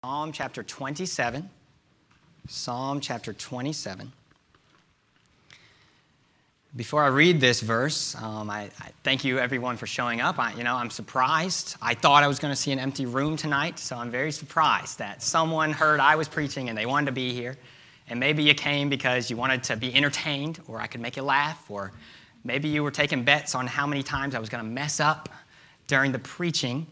Psalm chapter 27. Psalm chapter 27. Before I read this verse, I thank you everyone for showing up. I'm surprised. I thought I was going to see an empty room tonight, so I'm very surprised that someone heard I was preaching and they wanted to be here. And maybe you came because you wanted to be entertained, or I could make you laugh, or maybe you were taking bets on how many times I was going to mess up during the preaching.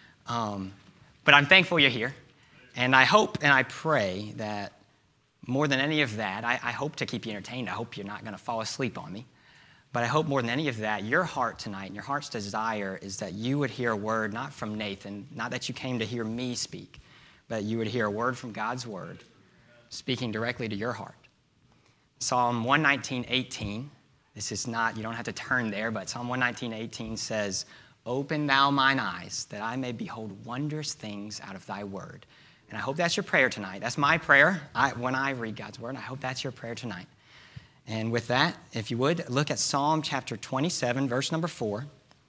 But I'm thankful you're here. And I hope and I pray that more than any of that, I hope to keep you entertained. I hope you're not going to fall asleep on me. But I hope more than any of that, your heart tonight and your heart's desire is that you would hear a word, not from Nathan, not that you came to hear me speak, but you would hear a word from God's word speaking directly to your heart. Psalm 119:18. This is not, you don't have to turn there, but Psalm 119:18 says, "Open thou mine eyes, that I may behold wondrous things out of thy word." And I hope that's your prayer tonight. That's my prayer when I read God's word. I hope that's your prayer tonight. And with that, if you would, look at Psalm chapter 27, verse number 4.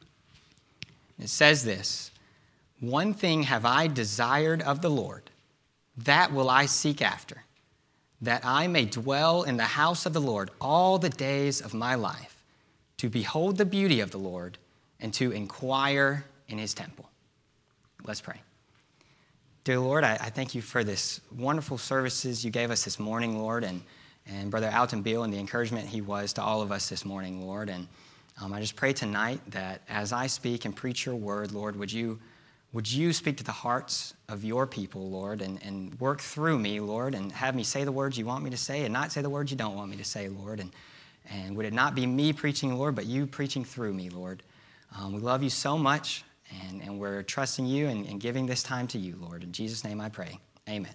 It says this, "One thing have I desired of the Lord, that will I seek after, that I may dwell in the house of the Lord all the days of my life, to behold the beauty of the Lord and to inquire in his temple." Let's pray. Dear Lord, I thank you for this wonderful services you gave us this morning, Lord, and Brother Alton Beal and the encouragement he was to all of us this morning, Lord. And I just pray tonight that as I speak and preach your word, Lord, would you speak to the hearts of your people, Lord, and work through me, Lord, and have me say the words you want me to say and not say the words you don't want me to say, Lord. And would it not be me preaching, Lord, but you preaching through me, Lord. We love you so much. And we're trusting you and giving this time to you, Lord. In Jesus' name I pray. Amen.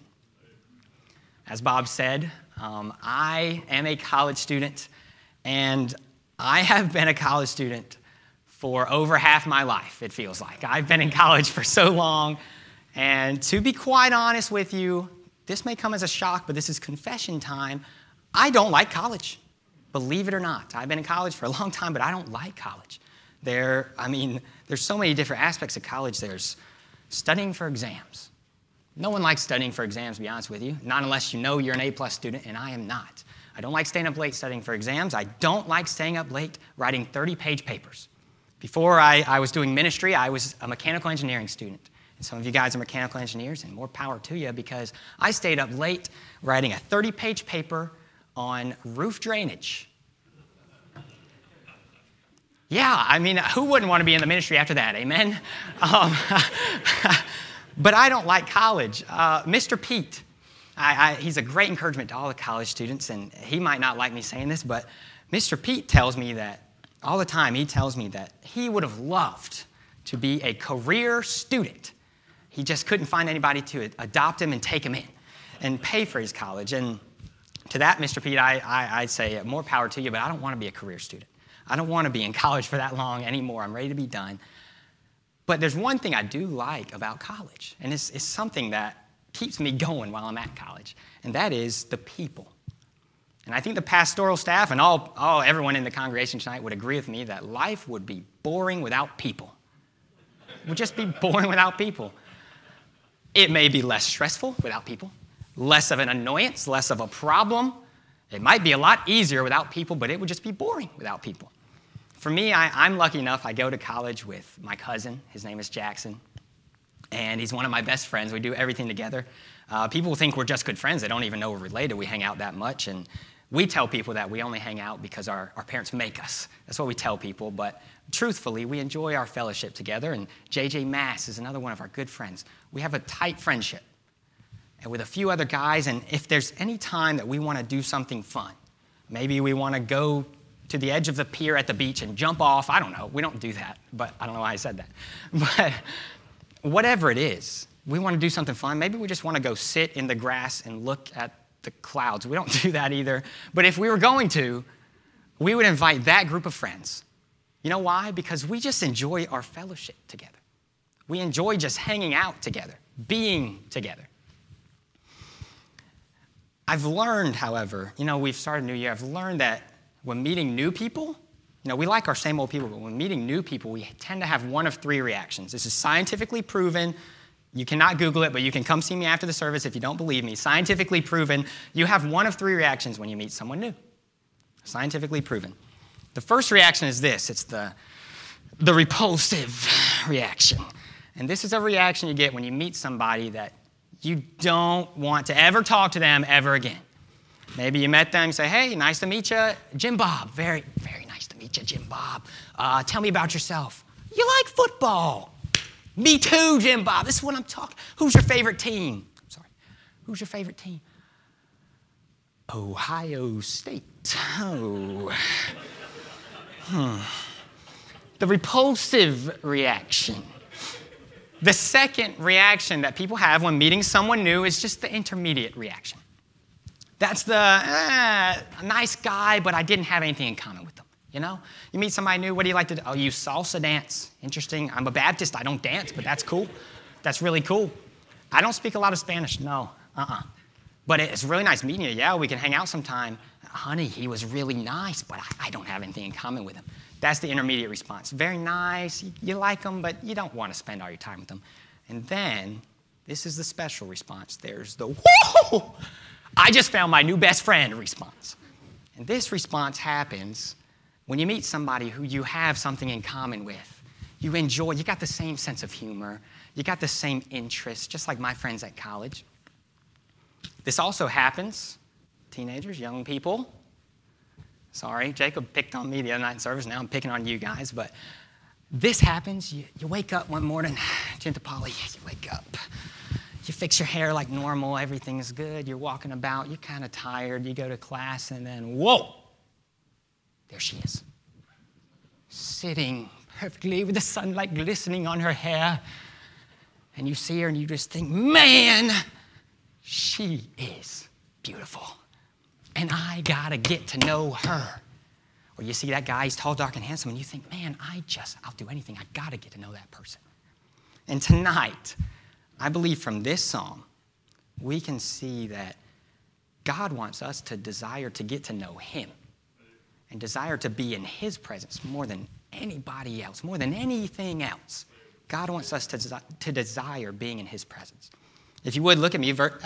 As Bob said, I am a college student, and I have been a college student for over half my life, it feels like. I've been in college for so long, and to be quite honest with you, this may come as a shock, but this is confession time. I don't like college, believe it or not. I've been in college for a long time, but I don't like college. There's so many different aspects of college. There's studying for exams. No one likes studying for exams, to be honest with you, not unless you know you're an A+ student, and I am not. I don't like staying up late studying for exams. I don't like staying up late writing 30-page papers. Before I was doing ministry, I was a mechanical engineering student. And some of you guys are mechanical engineers, and more power to you, because I stayed up late writing a 30-page paper on roof drainage. Yeah, who wouldn't want to be in the ministry after that, amen? But I don't like college. Mr. Pete, he's a great encouragement to all the college students, and he might not like me saying this, but Mr. Pete tells me that all the time, he tells me that he would have loved to be a career student. He just couldn't find anybody to adopt him and take him in and pay for his college. And to that, Mr. Pete, I'd say more power to you, but I don't want to be a career student. I don't want to be in college for that long anymore. I'm ready to be done. But there's one thing I do like about college, and it's something that keeps me going while I'm at college, and that is the people. And I think the pastoral staff and everyone in the congregation tonight would agree with me that life would be boring without people. It would just be boring without people. It may be less stressful without people, less of an annoyance, less of a problem. It might be a lot easier without people, but it would just be boring without people. For me, I'm lucky enough, I go to college with my cousin. His name is Jackson, and he's one of my best friends. We do everything together. People think we're just good friends. They don't even know we're related. We hang out that much, and we tell people that we only hang out because our parents make us. That's what we tell people, but truthfully, we enjoy our fellowship together, and J.J. Mass is another one of our good friends. We have a tight friendship and with a few other guys, and if there's any time that we want to do something fun, maybe we want to go to the edge of the pier at the beach and jump off. I don't know. We don't do that, but I don't know why I said that. But whatever it is, we want to do something fun. Maybe we just want to go sit in the grass and look at the clouds. We don't do that either. But if we were going to, we would invite that group of friends. You know why? Because we just enjoy our fellowship together. We enjoy just hanging out together, being together. I've learned, however, we've started a new year. I've learned that when meeting new people, we like our same old people, but when meeting new people, we tend to have one of three reactions. This is scientifically proven. You cannot Google it, but you can come see me after the service if you don't believe me. Scientifically proven, you have one of three reactions when you meet someone new. Scientifically proven. The first reaction is this. It's the repulsive reaction. And this is a reaction you get when you meet somebody that you don't want to ever talk to them ever again. Maybe you met them, say, hey, nice to meet you, Jim Bob. Very, very nice to meet you, Jim Bob. Tell me about yourself. You like football. Me too, Jim Bob. This is what I'm talking. Who's your favorite team? Sorry. Who's your favorite team? Ohio State. Oh. The repulsive reaction. The second reaction that people have when meeting someone new is just the intermediate reaction. That's the nice guy, but I didn't have anything in common with them. You know, you meet somebody new, what do you like to do? Oh, you salsa dance. Interesting. I'm a Baptist. I don't dance, but that's cool. That's really cool. I don't speak a lot of Spanish. No, But it's really nice meeting you. Yeah, we can hang out sometime. Honey, he was really nice, but I don't have anything in common with him. That's the intermediate response. Very nice. You like them, but you don't want to spend all your time with them. And then, this is the special response. There's the, whoa! I just found my new best friend response. And this response happens when you meet somebody who you have something in common with. You enjoy, you got the same sense of humor. You got the same interests, just like my friends at college. This also happens, teenagers, young people. Sorry, Jacob picked on me the other night in service. Now I'm picking on you guys. But this happens. You wake up one morning, Gentle Polly, you wake up. You fix your hair like normal. Everything is good. You're walking about. You're kind of tired. You go to class, and then, whoa, there she is, sitting perfectly with the sunlight glistening on her hair. And you see her, and you just think, man, she is beautiful. And I got to get to know her. Or you see that guy, he's tall, dark, and handsome, and you think, man, I'll do anything. I got to get to know that person. And tonight, I believe from this psalm, we can see that God wants us to desire to get to know him and desire to be in his presence more than anybody else, more than anything else. God wants us to desire being in his presence. If you would, look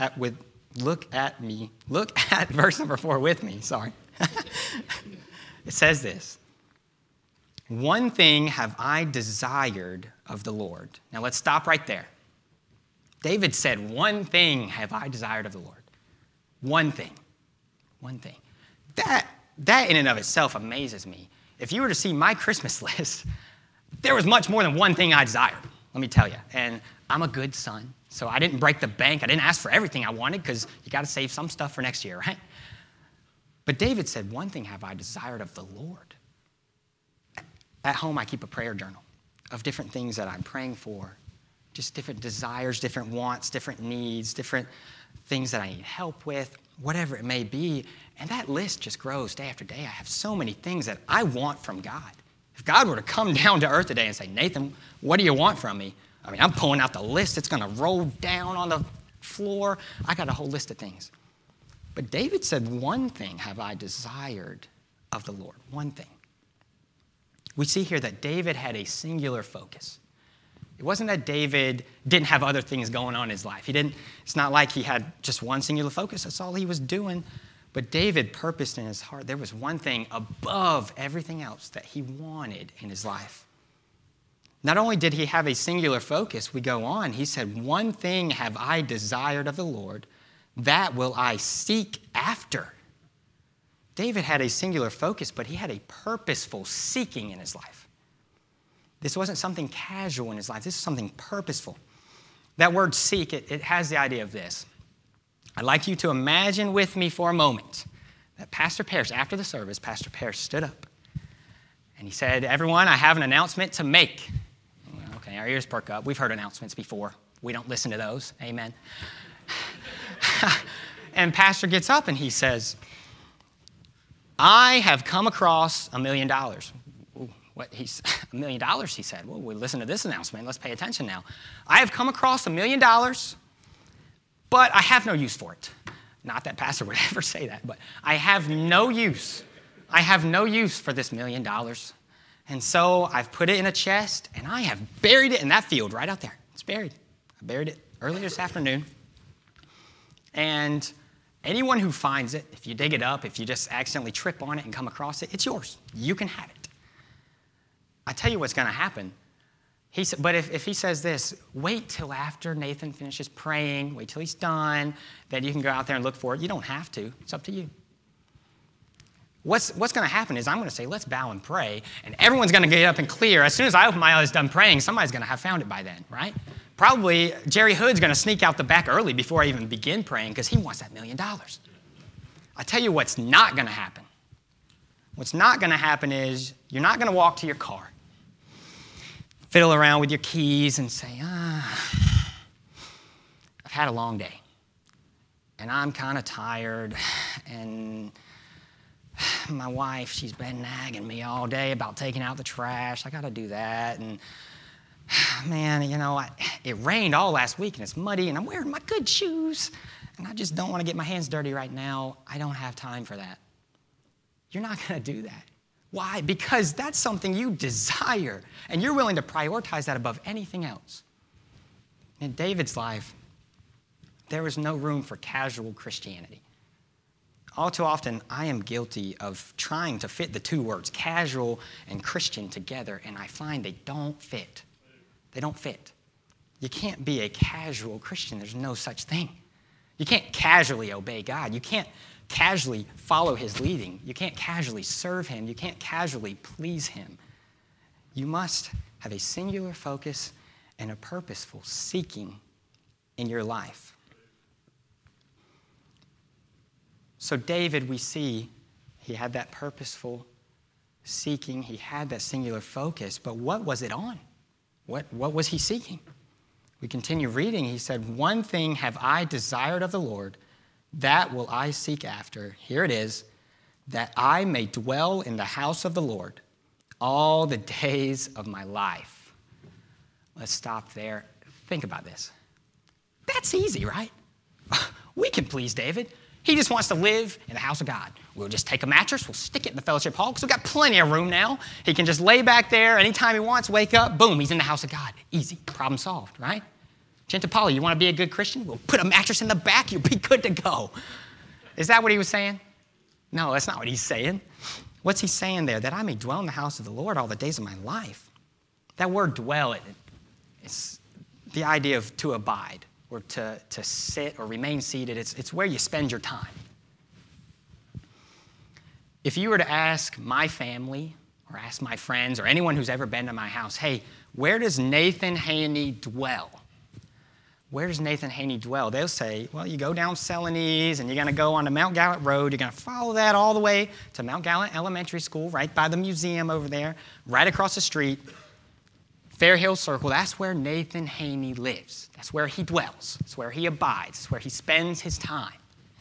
at verse number 4 with me, sorry. It says this, one thing have I desired of the Lord. Now let's stop right there. David said, one thing have I desired of the Lord. One thing. One thing. That in and of itself amazes me. If you were to see my Christmas list, there was much more than one thing I desired, let me tell you. And I'm a good son, so I didn't break the bank. I didn't ask for everything I wanted because you got to save some stuff for next year, right? But David said, one thing have I desired of the Lord. At home, I keep a prayer journal of different things that I'm praying for, just different desires, different wants, different needs, different things that I need help with, whatever it may be. And that list just grows day after day. I have so many things that I want from God. If God were to come down to earth today and say, Nathan, what do you want from me? I mean, I'm pulling out the list. It's going to roll down on the floor. I got a whole list of things. But David said, one thing have I desired of the Lord. One thing. We see here that David had a singular focus. It wasn't that David didn't have other things going on in his life. It's not like he had just one singular focus. That's all he was doing. But David purposed in his heart, there was one thing above everything else that he wanted in his life. Not only did he have a singular focus, we go on, he said, one thing have I desired of the Lord, that will I seek after. David had a singular focus, but he had a purposeful seeking in his life. This wasn't something casual in his life. This is something purposeful. That word seek, it has the idea of this. I'd like you to imagine with me for a moment that Pastor Parrish, after the service, Pastor Parrish stood up and he said, everyone, I have an announcement to make. Okay, our ears perk up. We've heard announcements before. We don't listen to those. Amen. And Pastor gets up and he says, I have come across $1 million. What? $1 million, he said. Well, we listen to this announcement. Let's pay attention now. I have come across $1 million, but I have no use for it. Not that pastor would ever say that, but I have no use. I have no use for this $1 million. And so I've put it in a chest, and I have buried it in that field right out there. It's buried. I buried it early this afternoon. And anyone who finds it, if you dig it up, if you just accidentally trip on it and come across it, it's yours. You can have it. I tell you what's going to happen. But if he says this, wait till after Nathan finishes praying, wait till he's done, then you can go out there and look for it. You don't have to. It's up to you. What's going to happen is I'm going to say, let's bow and pray, and everyone's going to get up and clear. As soon as I open my eyes done praying, somebody's going to have found it by then, right? Probably Jerry Hood's going to sneak out the back early before I even begin praying because he wants that $1 million. I tell you what's not going to happen. What's not going to happen is you're not going to walk to your car, fiddle around with your keys and say, I've had a long day, and I'm kind of tired, and my wife, she's been nagging me all day about taking out the trash. I got to do that. And man, it rained all last week and it's muddy and I'm wearing my good shoes and I just don't want to get my hands dirty right now. I don't have time for that. You're not going to do that. Why? Because that's something you desire and you're willing to prioritize that above anything else. In David's life, there was no room for casual Christianity. All too often, I am guilty of trying to fit the two words, casual and Christian, together, and I find they don't fit. They don't fit. You can't be a casual Christian. There's no such thing. You can't casually obey God. You can't casually follow his leading. You can't casually serve him. You can't casually please him. You must have a singular focus and a purposeful seeking in your life. So David, we see, he had that purposeful seeking. He had that singular focus. But what was it on? What was he seeking? We continue reading. He said, one thing have I desired of the Lord, that will I seek after. Here it is, that I may dwell in the house of the Lord all the days of my life. Let's stop there. Think about this. That's easy, right? We can please David. He just wants to live in the house of God. We'll just take a mattress, we'll stick it in the fellowship hall because we've got plenty of room now. He can just lay back there anytime he wants, wake up, boom, he's in the house of God. Easy, problem solved, right? Gentipali, you want to be a good Christian? We'll put a mattress in the back, you'll be good to go. Is that what he was saying? No, that's not what he's saying. What's he saying there? That I may dwell in the house of the Lord all the days of my life. That word dwell, it's the idea of to abide, or to sit or remain seated. It's where you spend your time. If you were to ask my family or ask my friends or anyone who's ever been to my house, hey, where does Nathan Haney dwell? Where does Nathan Haney dwell? They'll say, well, you go down Celanese and you're going to go onto Mount Gallant Road. You're going to follow that all the way to Mount Gallant Elementary School, right by the museum over there, right across the street. Fair Hill Circle, that's where Nathan Haney lives. That's where he dwells. That's where he abides. It's where he spends his time.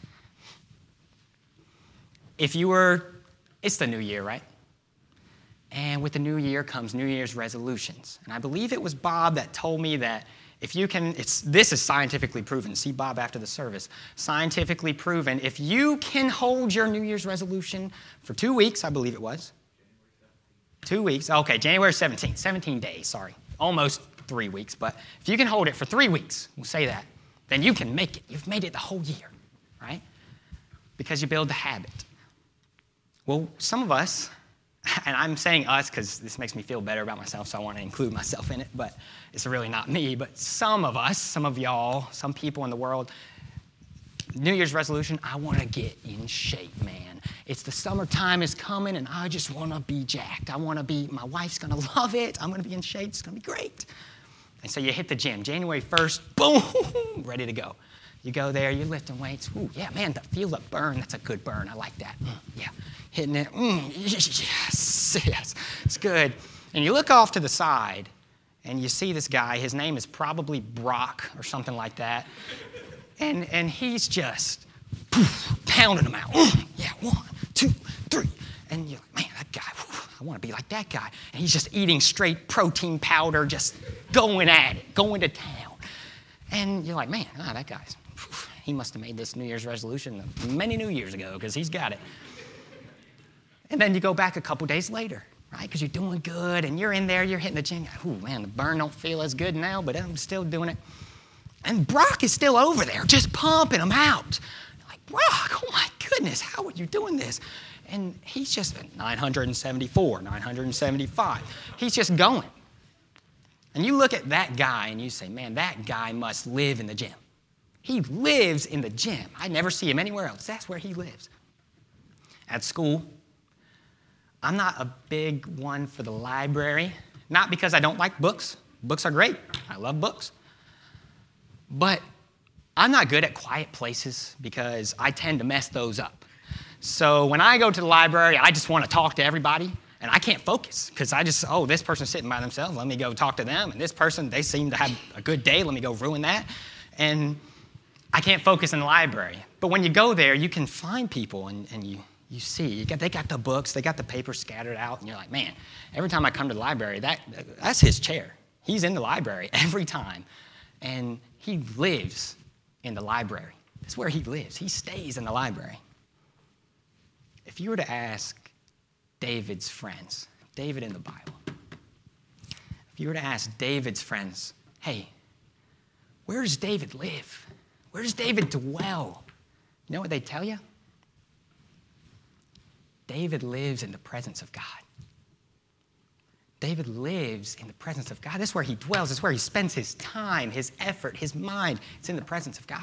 It's the new year, right? And with the new year comes New Year's resolutions. And I believe it was Bob that told me that if you can, this is scientifically proven. See Bob after the service. Scientifically proven. If you can hold your New Year's resolution for 2 weeks, I believe it was. 2 weeks. Okay, January 17th. 17 days, sorry. Almost 3 weeks. But if you can hold it for 3 weeks, we'll say that, then you can make it. You've made it the whole year, right? Because you build the habit. Well, some of us, and I'm saying us because this makes me feel better about myself, so I want to include myself in it, but it's really not me. But some of us, some of y'all, some people in the world, New Year's resolution, I want to get in shape, man. It's the summertime is coming, and I just want to be jacked. My wife's going to love it. I'm going to be in shape. It's going to be great. And so you hit the gym. January 1st, boom, ready to go. You go there, you're lifting weights. Ooh, yeah, man, feel the burn. That's a good burn. I like that. Yeah, hitting it. Yes, it's good. And you look off to the side, and you see this guy. His name is probably Brock or something like that. And he's just pounding them out. Yeah, 1, 2, 3. And you're like, man, that guy, I want to be like that guy. And he's just eating straight protein powder, just going at it, going to town. And you're like, man, that guy's, he must have made this New Year's resolution many New Years ago because he's got it. And then you go back a couple days later, right? Because you're doing good and you're in there, you're hitting the gym. Ooh, man, the burn don't feel as good now, but I'm still doing it. And Brock is still over there, just pumping them out. You're like, Brock, oh my goodness, how are you doing this? And he's just 974, 975. He's just going. And you look at that guy and you say, man, that guy must live in the gym. He lives in the gym. I never see him anywhere else. That's where he lives. At school, I'm not a big one for the library, not because I don't like books. Books are great. I love books. But I'm not good at quiet places because I tend to mess those up. So when I go to the library, I just want to talk to everybody, and I can't focus because this person's sitting by themselves. Let me go talk to them. And this person, they seem to have a good day. Let me go ruin that. And I can't focus in the library. But when you go there, you can find people, and you see. They got the books. They got the papers scattered out. And you're like, man, every time I come to the library, that's his chair. He's in the library every time. And he lives in the library. That's where he lives. He stays in the library. If you were to ask David's friends, David in the Bible, if you were to ask David's friends, hey, where does David live? Where does David dwell? You know what they'd tell you? David lives in the presence of God. David lives in the presence of God. That's where he dwells. That's where he spends his time, his effort, his mind. It's in the presence of God.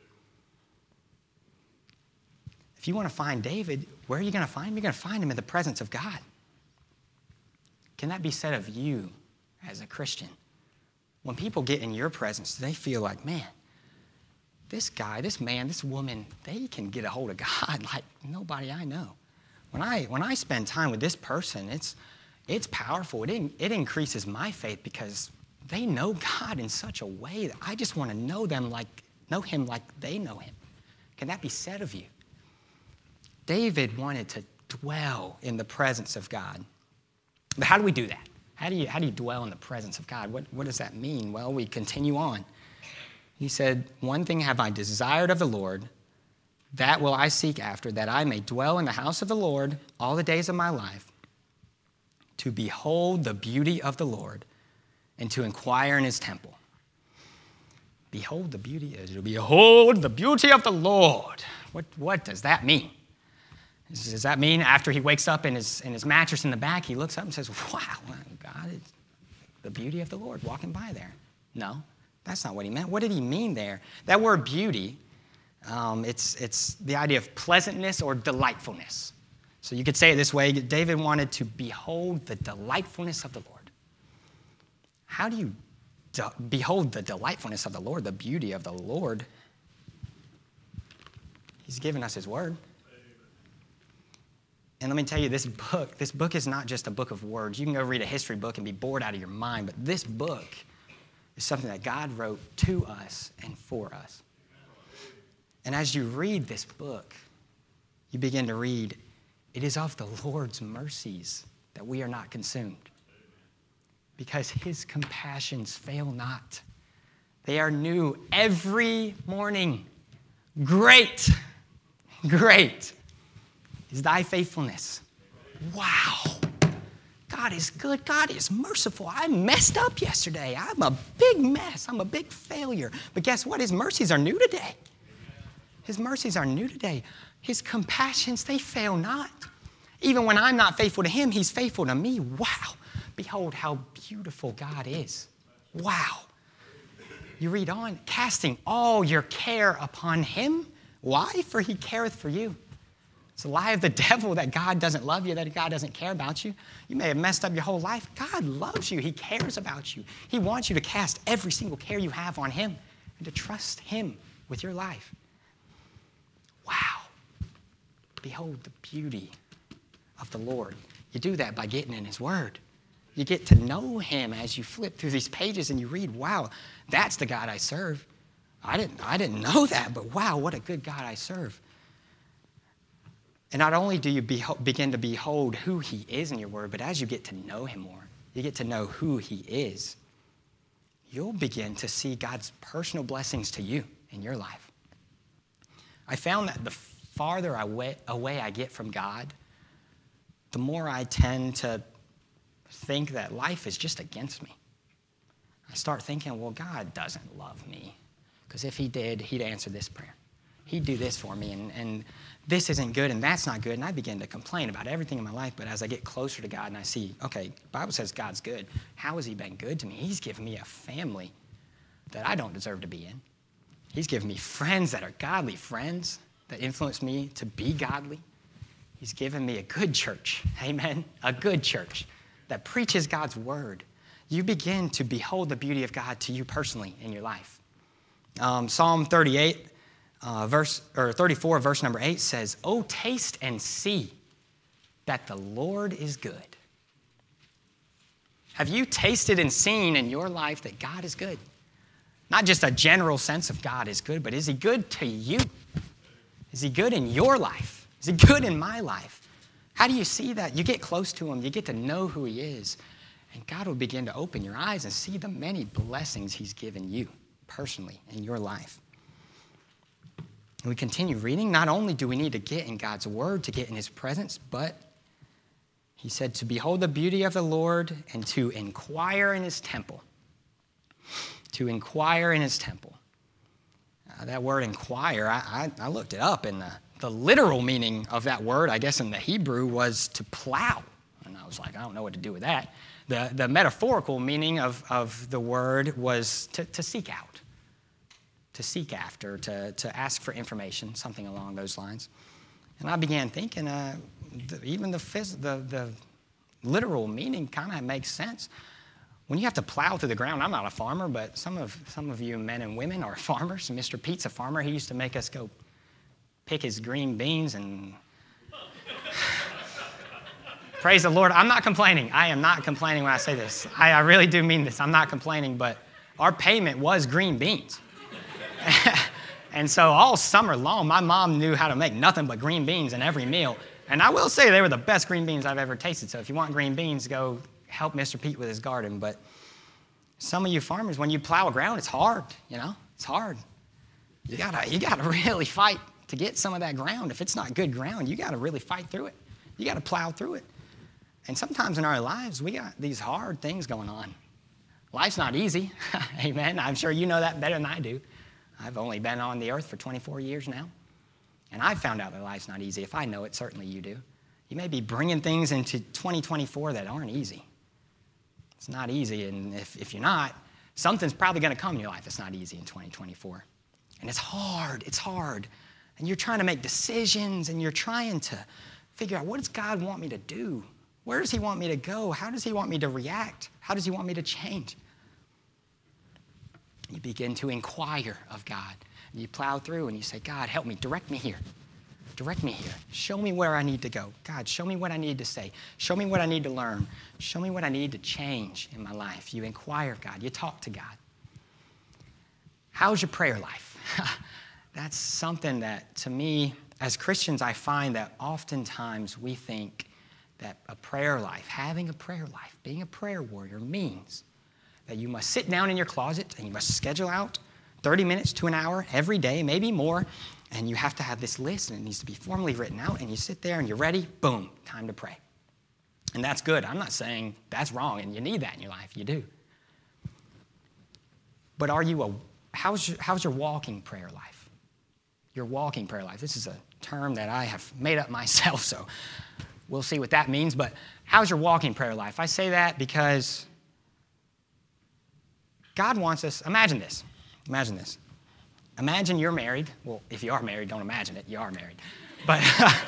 If you want to find David, where are you going to find him? You're going to find him in the presence of God. Can that be said of you as a Christian? When people get in your presence, they feel like, man, this guy, this man, this woman, they can get a hold of God like nobody I know. When I spend time with this person, it's powerful. It increases my faith because they know God in such a way that I just want to know him like they know him. Can that be said of you? David wanted to dwell in the presence of God. But how do we do that? How do you dwell in the presence of God? What does that mean? Well, we continue on. He said, one thing have I desired of the Lord, that will I seek after, that I may dwell in the house of the Lord all the days of my life, to behold the beauty of the Lord and to inquire in his temple. Behold the beauty of the Lord. What does that mean? Does that mean after he wakes up in his mattress in the back, he looks up and says, wow, God, it's the beauty of the Lord walking by there? No, that's not what he meant. What did he mean there? That word beauty, it's the idea of pleasantness or delightfulness. So you could say it this way, David wanted to behold the delightfulness of the Lord. How do you behold the delightfulness of the Lord, the beauty of the Lord? He's given us his word. And let me tell you, this book is not just a book of words. You can go read a history book and be bored out of your mind, but this book is something that God wrote to us and for us. And as you read this book, you begin to read, it is of the Lord's mercies that we are not consumed, because his compassions fail not. They are new every morning. Great is thy faithfulness. Wow. God is good. God is merciful. I messed up yesterday. I'm a big mess. I'm a big failure. But guess what? His mercies are new today. His mercies are new today. His compassions, they fail not. Even when I'm not faithful to him, he's faithful to me. Wow. Behold how beautiful God is. Wow. You read on, casting all your care upon him. Why? For he careth for you. It's a lie of the devil that God doesn't love you, that God doesn't care about you. You may have messed up your whole life. God loves you. He cares about you. He wants you to cast every single care you have on him and to trust him with your life. Wow. Behold the beauty of the Lord. You do that by getting in his word. You get to know him as you flip through these pages and you read, wow, that's the God I serve. I didn't know that, but wow, what a good God I serve. And not only do you begin to behold who he is in your word, but as you get to know him more, you get to know who he is, you'll begin to see God's personal blessings to you in your life. I found that the farther away I get from God, the more I tend to think that life is just against me. I start thinking, well, God doesn't love me. Because if he did, he'd answer this prayer. He'd do this for me, and this isn't good, and that's not good. And I begin to complain about everything in my life. But as I get closer to God and I see, okay, the Bible says God's good. How has he been good to me? He's given me a family that I don't deserve to be in. He's given me friends that are godly friends that influence me to be godly. He's given me a good church, amen, a good church that preaches God's word. You begin to behold the beauty of God to you personally in your life. Psalm 34, verse number 8 says, "Oh, taste and see that the Lord is good." Have you tasted and seen in your life that God is good? Not just a general sense of God is good, but is he good to you? Is he good in your life? Is he good in my life? How do you see that? You get close to him, you get to know who he is, and God will begin to open your eyes and see the many blessings he's given you personally in your life. And we continue reading. Not only do we need to get in God's word to get in his presence, but he said to behold the beauty of the Lord and to inquire in his temple. To inquire in his temple. That word inquire, I looked it up, and the literal meaning of that word, I guess in the Hebrew, was to plow. And I was like, I don't know what to do with that. The metaphorical meaning of the word was to seek out, to seek after, to ask for information, something along those lines. And I began thinking, even the literal meaning kind of makes sense. When you have to plow through the ground, I'm not a farmer, but some of you men and women are farmers. Mr. Pete's a farmer. He used to make us go pick his green beans and praise the Lord. I'm not complaining. I am not complaining when I say this. I really do mean this. I'm not complaining, but our payment was green beans. And so all summer long, my mom knew how to make nothing but green beans in every meal. And I will say they were the best green beans I've ever tasted. So if you want green beans, go help Mr. Pete with his garden. But some of you farmers, when you plow a ground, it's hard, it's hard. You gotta really fight to get some of that ground. If it's not good ground, you gotta really fight through it. You gotta plow through it. And sometimes in our lives, we got these hard things going on. Life's not easy, amen. I'm sure you know that better than I do. I've only been on the earth for 24 years now. And I've found out that life's not easy. If I know it, certainly you do. You may be bringing things into 2024 that aren't easy. It's not easy, and if you're not, something's probably going to come in your life that's not easy in 2024. And it's hard, And you're trying to make decisions, and you're trying to figure out, what does God want me to do? Where does he want me to go? How does he want me to react? How does he want me to change? You begin to inquire of God. And you plow through, and you say, God, help me, direct me here. Direct me here. Show me where I need to go. God, show me what I need to say. Show me what I need to learn. Show me what I need to change in my life. You inquire of God. You talk to God. How's your prayer life? That's something that, to me, as Christians, I find that oftentimes we think that a prayer life, having a prayer life, being a prayer warrior means that you must sit down in your closet and you must schedule out 30 minutes to an hour every day, maybe more, and you have to have this list, and it needs to be formally written out, and you sit there and you're ready, boom, time to pray. And that's good. I'm not saying that's wrong, and you need that in your life. You do. But how's your walking prayer life? Your walking prayer life. This is a term that I have made up myself, so we'll see what that means. But how's your walking prayer life? I say that because God wants us, imagine this. Imagine you're married. Well, if you are married, don't imagine it. You are married. But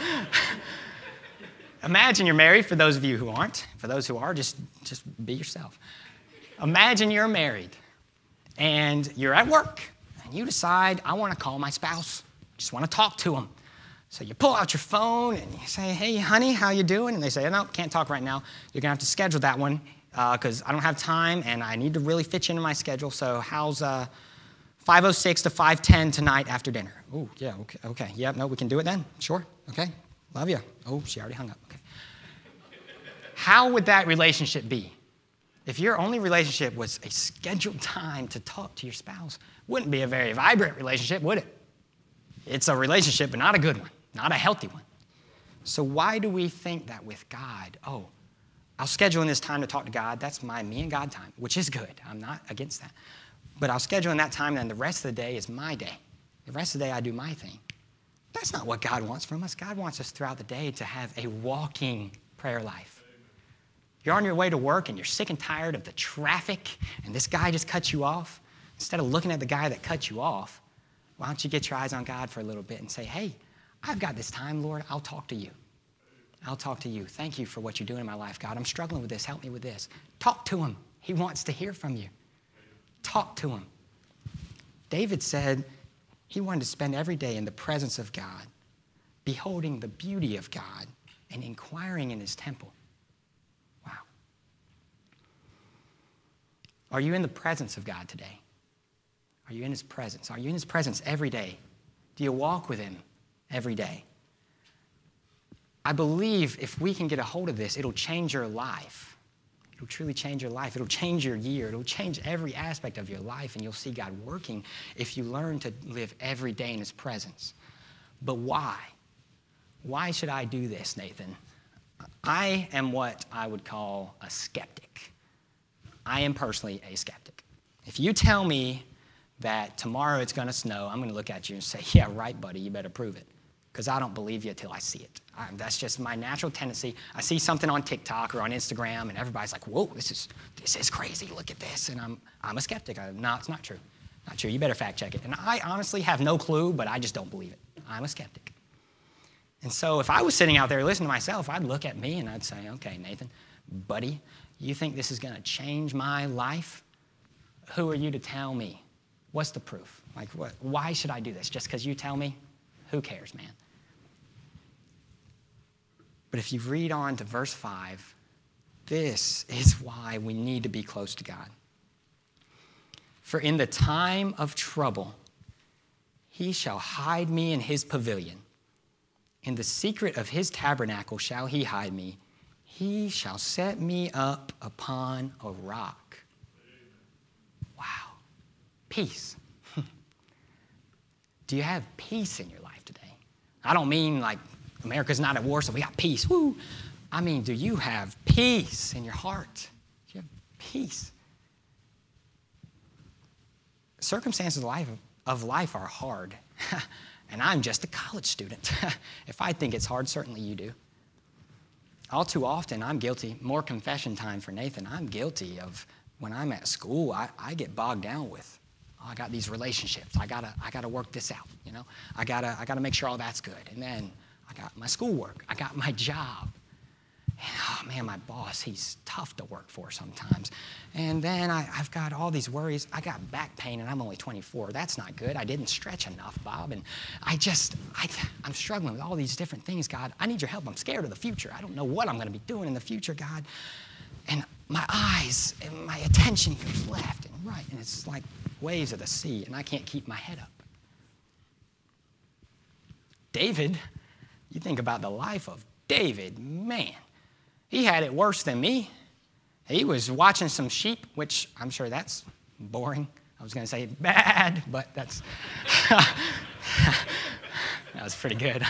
imagine you're married, for those of you who aren't. For those who are, just be yourself. Imagine you're married, and you're at work, and you decide, I want to call my spouse. Just want to talk to him. So you pull out your phone, and you say, hey, honey, how you doing? And they say, no, can't talk right now. You're going to have to schedule that one because I don't have time, and I need to really fit you into my schedule. So how's 5:06 to 5:10 tonight after dinner? Oh, yeah, okay. Yep, no, we can do it then. Sure, okay. Love you. Oh, she already hung up. Okay. How would that relationship be? If your only relationship was a scheduled time to talk to your spouse, wouldn't be a very vibrant relationship, would it? It's a relationship, but not a good one, not a healthy one. So why do we think that with God? Oh, I'll schedule in this time to talk to God. That's my me and God time, which is good. I'm not against that. but I'll schedule in that time, and then the rest of the day is my day. The rest of the day, I do my thing. That's not what God wants from us. God wants us throughout the day to have a walking prayer life. You're on your way to work, and you're sick and tired of the traffic, and this guy just cuts you off. Instead of looking at the guy that cut you off, why don't you get your eyes on God for a little bit and say, hey, I've got this time, Lord. I'll talk to you. I'll talk to you. Thank you for what you're doing in my life, God. I'm struggling with this. Help me with this. Talk to him. He wants to hear from you. Talk to him. David said he wanted to spend every day in the presence of God, beholding the beauty of God and inquiring in his temple. Wow. Are you in the presence of God today? Are you in his presence? Are you in his presence every day? Do you walk with him every day? I believe if we can get a hold of this, it'll change your life. It'll truly change your life. It'll change your year. It'll change every aspect of your life, and you'll see God working if you learn to live every day in his presence. But why? Why should I do this, Nathan? I am what I would call a skeptic. I am personally a skeptic. If you tell me that tomorrow it's going to snow, I'm going to look at you and say, yeah, right, buddy, you better prove it. Because I don't believe you until I see it. That's just my natural tendency. I see something on TikTok or on Instagram, and everybody's like, whoa, this is crazy. Look at this. And I'm a skeptic. No, it's not true. Not true. You better fact check it. And I honestly have no clue, but I just don't believe it. I'm a skeptic. And so if I was sitting out there listening to myself, I'd look at me and I'd say, okay, Nathan, buddy, you think this is going to change my life? Who are you to tell me? What's the proof? Like, what? Why should I do this? Just because you tell me? Who cares, man? But if you read on to verse 5, this is why we need to be close to God. For in the time of trouble, he shall hide me in his pavilion. In the secret of his tabernacle shall he hide me. He shall set me up upon a rock. Wow. Peace. Do you have peace in your life today? I don't mean like America's not at war, so we got peace. Woo! I mean, do you have peace in your heart? Do you have peace? Circumstances of life are hard, and I'm just a college student. If I think it's hard, certainly you do. All too often, I'm guilty. More confession time for Nathan. I'm guilty of when I'm at school, I get bogged down with, I got these relationships. I gotta work this out. You know, I gotta make sure all that's good. And then I got my schoolwork. I got my job. And, oh man, my boss, he's tough to work for sometimes. And then I've got all these worries. I got back pain, and I'm only 24. That's not good. I didn't stretch enough, Bob. And I'm struggling with all these different things, God. I need your help. I'm scared of the future. I don't know what I'm going to be doing in the future, God. And my eyes and my attention goes left and right, and it's like waves of the sea, and I can't keep my head up. David, you think about the life of David, man, he had it worse than me. He was watching some sheep, which I'm sure that's boring. I was going to say bad, but that's that was pretty good.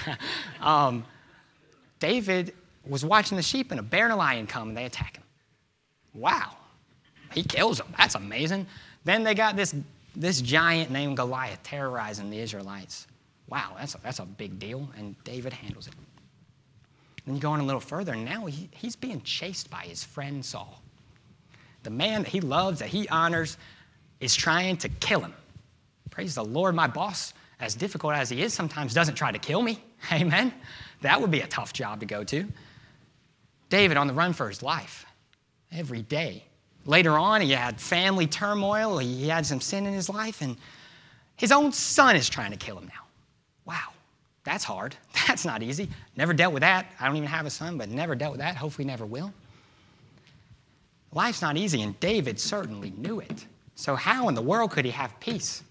David was watching the sheep, and a bear and a lion come, and they attack him. Wow, he kills them. That's amazing. Then they got this giant named Goliath terrorizing the Israelites. Wow, that's a big deal, and David handles it. Then you go on a little further, and now he's being chased by his friend Saul. The man that he loves, that he honors, is trying to kill him. Praise the Lord, my boss, as difficult as he is, sometimes doesn't try to kill me. Amen? That would be a tough job to go to. David on the run for his life every day. Later on, he had family turmoil. He had some sin in his life, and his own son is trying to kill him now. Wow, that's hard. That's not easy. Never dealt with that. I don't even have a son, but never dealt with that. Hopefully never will. Life's not easy, and David certainly knew it. So how in the world could he have peace?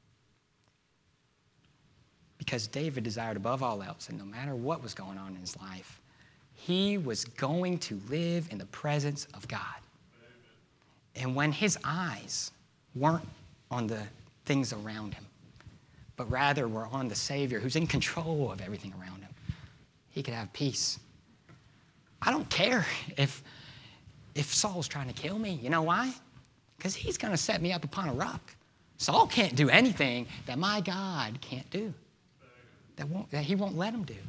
Because David desired above all else, and no matter what was going on in his life, he was going to live in the presence of God. And when his eyes weren't on the things around him, but rather were on the Savior who's in control of everything around him, he could have peace. I don't care if Saul's trying to kill me. You know why? Because he's going to set me up upon a rock. Saul can't do anything that my God can't do, that he won't let him do.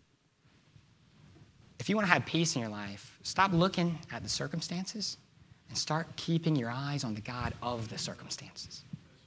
If you want to have peace in your life, stop looking at the circumstances and start keeping your eyes on the God of the circumstances.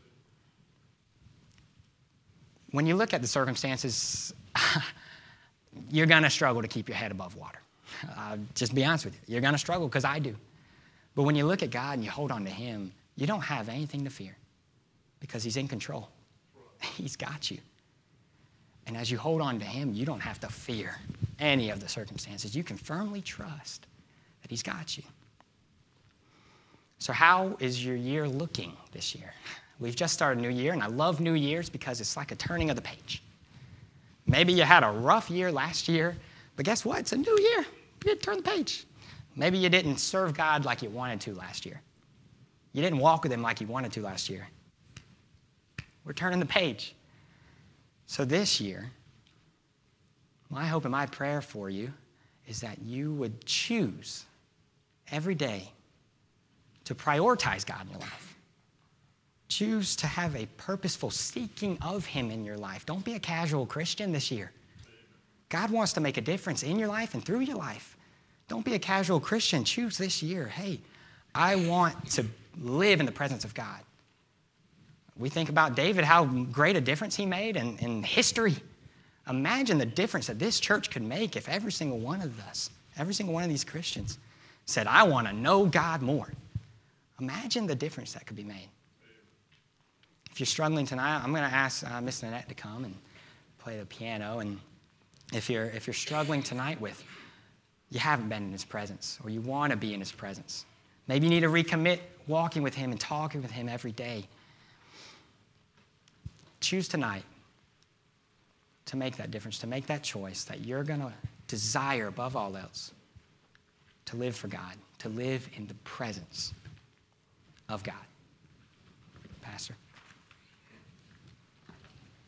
When you look at the circumstances, you're going to struggle to keep your head above water. Just be honest with you. You're going to struggle because I do. But when you look at God and you hold on to him, you don't have anything to fear because he's in control. He's got you. And as you hold on to him, you don't have to fear any of the circumstances. You can firmly trust that he's got you. So how is your year looking this year? We've just started a new year, and I love New Year's because it's like a turning of the page. Maybe you had a rough year last year, but guess what? It's a new year. You didn't turn the page. Maybe you didn't serve God like you wanted to last year. You didn't walk with him like you wanted to last year. We're turning the page. So this year, my hope and my prayer for you is that you would choose every day to prioritize God in your life. Choose to have a purposeful seeking of him in your life. Don't be a casual Christian this year. God wants to make a difference in your life and through your life. Don't be a casual Christian. Choose this year. Hey, I want to live in the presence of God. We think about David, how great a difference he made in history. Imagine the difference that this church could make if every single one of us, every single one of these Christians said, I want to know God more. Imagine the difference that could be made. If you're struggling tonight, I'm going to ask Miss Nanette to come and play the piano. And if you're struggling tonight with, you haven't been in his presence, or you want to be in his presence, maybe you need to recommit walking with him and talking with him every day. Choose tonight to make that difference, to make that choice that you're going to desire above all else to live for God, to live in the presence of God. Pastor.